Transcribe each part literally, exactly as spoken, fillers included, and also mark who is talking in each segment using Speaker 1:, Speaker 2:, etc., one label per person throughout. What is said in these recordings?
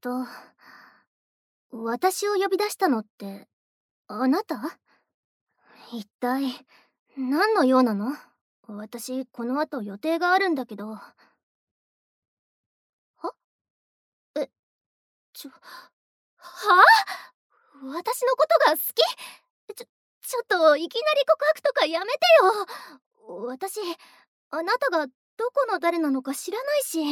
Speaker 1: と、私を呼び出したのって、あなた？一体、何の用なの？私、この後予定があるんだけど。は？え、ちょ、はぁ？私のことが好き？ちょ、ちょっといきなり告白とかやめてよ。私、あなたがどこの誰なのか知らないし。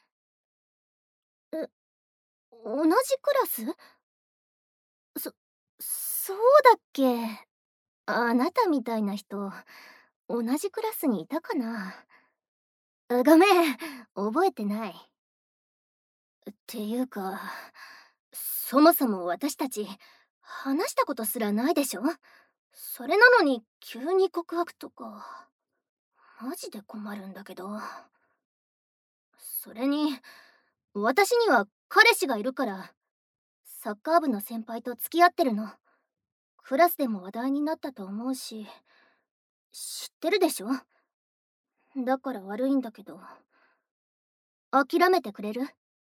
Speaker 1: え、同じクラス？そ、そうだっけ？あなたみたいな人、同じクラスにいたかな？ごめん、覚えてない。っていうか、そもそも私たち、話したことすらないでしょ？それなのに急に告白とか、マジで困るんだけど。それに、私には彼氏がいるから、サッカー部の先輩と付き合ってるの。クラスでも話題になったと思うし、知ってるでしょ？だから悪いんだけど、諦めてくれる？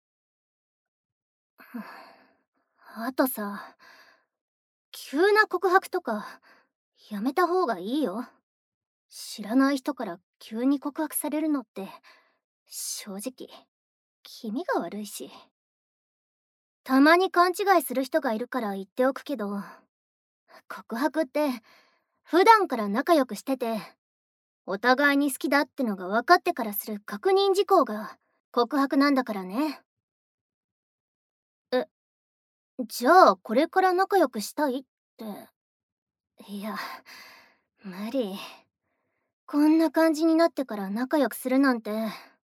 Speaker 1: あとさ、急な告白とかやめた方がいいよ。知らない人から急に告白されるのって正直気味が悪いし。たまに勘違いする人がいるから言っておくけど、告白って普段から仲良くしててお互いに好きだってのが分かってからする確認事項が告白なんだからね。え、じゃあこれから仲良くしたいって？いや、無理。こんな感じになってから仲良くするなんて。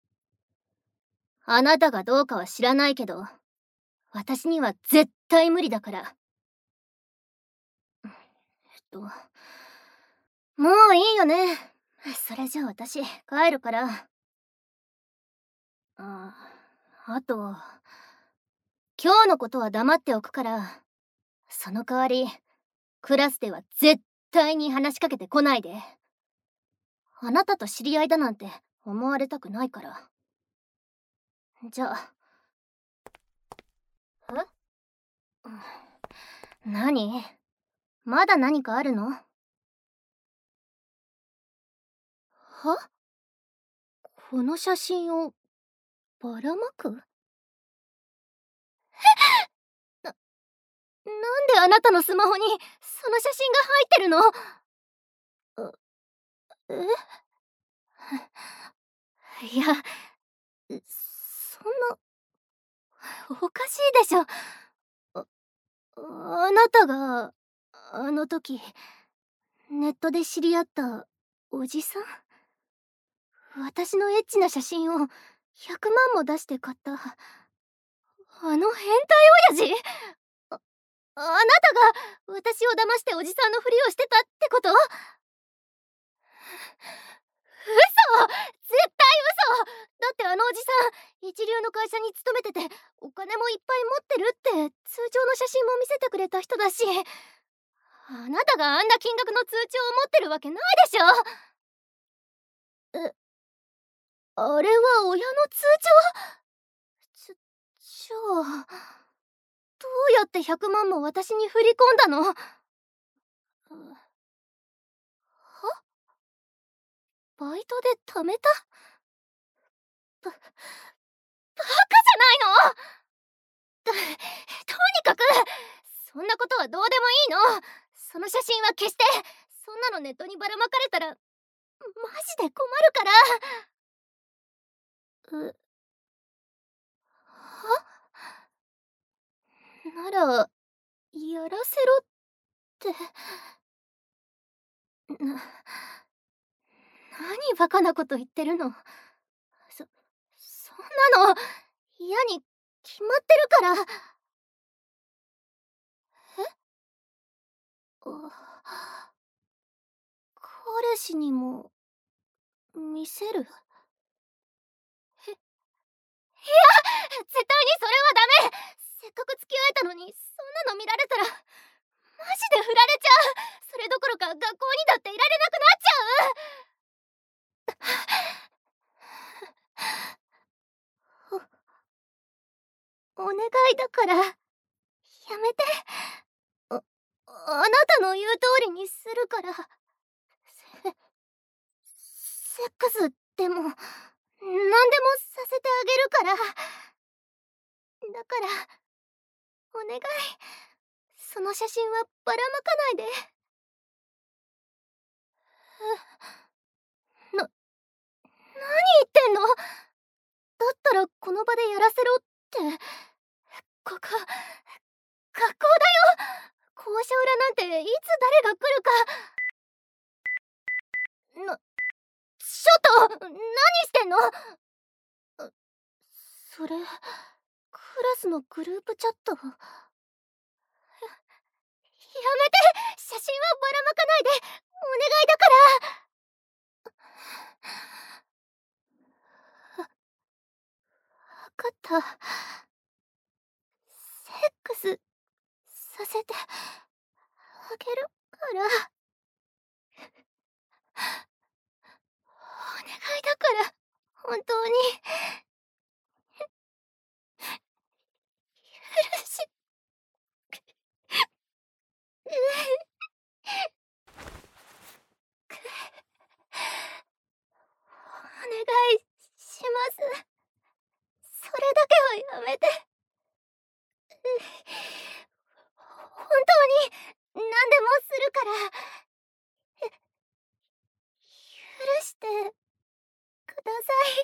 Speaker 1: あなたがどうかは知らないけど、私には絶対無理だから。えっと、もういいよね。それじゃあ私帰るから。あ、あと、今日のことは黙っておくから、その代わり、クラスでは絶対に話しかけてこないで。あなたと知り合いだなんて思われたくないから。じゃあ。え？何？まだ何かあるの？は？この写真をばらまく？な、なんであなたのスマホにその写真が入ってるの？あ、え？いや、そんな、おかしいでしょ。あ、あなたが、あの時、ネットで知り合ったおじさん？私のエッチな写真をひゃくまんも出して買った、あの変態親父？あ、あなたが私を騙しておじさんのふりをしてたってこと？嘘！絶対嘘！だってあのおじさん、一流の会社に勤めてて、お金もいっぱい持ってるって通帳の写真も見せてくれた人だし、あなたがあんな金額の通帳を持ってるわけないでしょ！え、あれは親の通帳？ちょ、じゃあ、どうやってひゃくまんも私に振り込んだの？は？バイトで貯めた？ば、バカじゃないの？と、とにかく、そんなことはどうでもいいの。その写真は消して。そんなのネットにばらまかれたらマジで困るから。う、は？ならやらせろって。な、何バカなこと言ってるの。そ、そんなの嫌に決まってるから。え？あ、彼氏にも見せる？え、いや、絶対にそれはダメ。せっかく付き合えたのにそんなの見られたらマジで振られちゃう。それどころか学校にだっていられなくなっちゃう。 お願いだから、やめて。あ、あなたの言う通りにするから。セ、セックスでも、なんでもさせてあげるから。だから、お願い。その写真はばらまかないで。な、何言ってんの？だったらこの場でやらせろって。ここ、学校だよ。校舎裏なんていつ誰が来るか。な、ちょっと、何してんの？それ、クラスのグループチャット。や、やめて！写真はばらまかないで！お願いだから！わ、わかった。セックスさせてあげるから。お願いだから、本当に。許しお願いします。それだけはやめて。本当に何でもするから。許してください。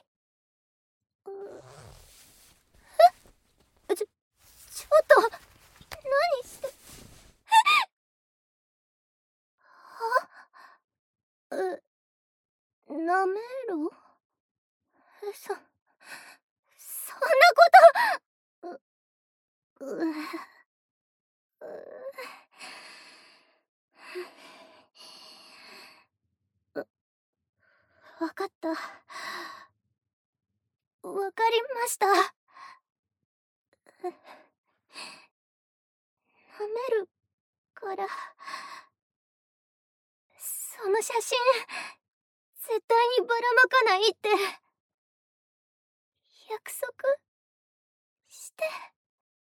Speaker 1: え？ちょ、ちょっと、何して。は？え、舐めろ？そ、そんなこと。う、う、う、わかった。わかりました。舐めるから。その写真、絶対にばらまかないって。約束して。